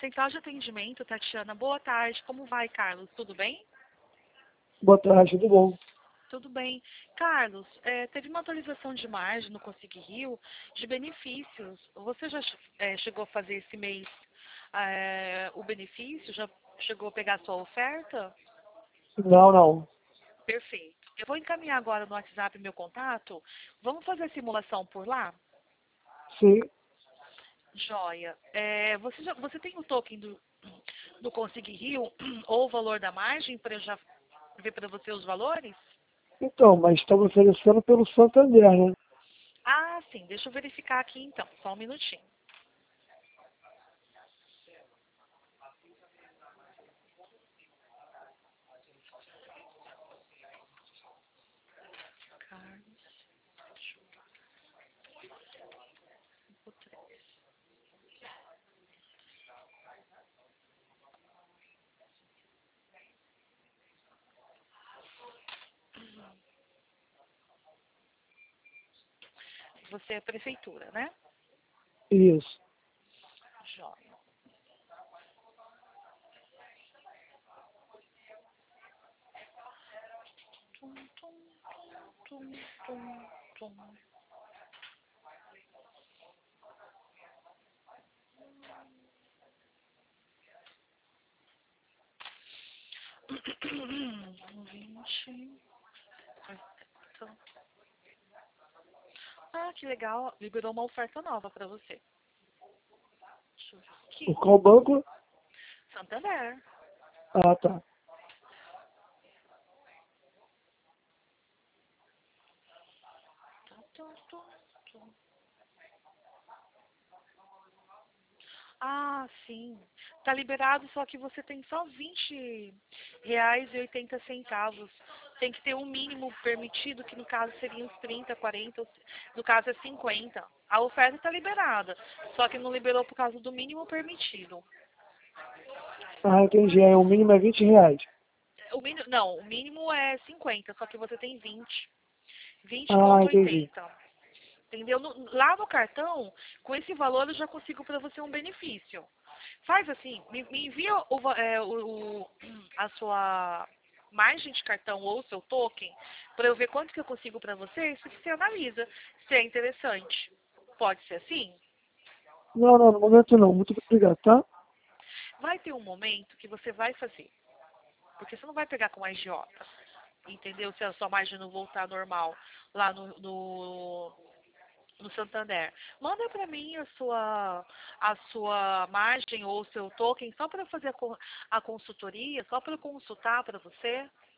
Central de atendimento, Tatiana. Boa tarde. Como vai, Carlos? Tudo bem? Boa tarde, tudo bom? Tudo bem. Carlos, teve uma atualização de margem no Consig Rio de benefícios. Você já chegou a fazer esse mês o benefício? Já chegou a pegar a sua oferta? Não, não. Perfeito. Eu vou encaminhar agora no WhatsApp meu contato. Vamos fazer a simulação por lá? Sim, Joia. Você tem o token do Consig Rio ou o valor da margem para eu já ver para você os valores? então, mas estamos oferecendo pelo Santander, né? Ah, sim. Deixa eu verificar aqui então. Só um minutinho. Carlos, o 3. Você é prefeitura, né? Isso. Joia. Tum, tum, tum, tum, tum. Um 20. Ah, que legal. Liberou uma oferta nova para você. Deixa eu ver O aqui. qual banco? Santander. Ah, tá. Tum, tum, tum, tum. Ah, sim. Tá liberado, só que você tem só R$ 20,80. Tem que ter um mínimo permitido, que no caso seria uns 30, 40, no caso é 50. A oferta está liberada, só que não liberou por causa do mínimo permitido. Ah, entendi. Aí o mínimo é R$ 20. O mínimo é 50, só que você tem 20. Ah, entendi. 20,80. Entendeu? Lá no cartão, com esse valor eu já consigo para você um benefício. Faz assim, me envia a sua margem de cartão ou o seu token para eu ver quanto que eu consigo para você. Isso que você analisa se é interessante. Pode ser assim? Não, não, no momento não. Muito obrigado, tá? Vai ter um momento que você vai fazer. Porque você não vai pegar com a agiota. Entendeu? Se a sua margem não voltar normal lá no Santander. Manda para mim a sua margem ou o seu token só para fazer a consultoria, só para consultar para você.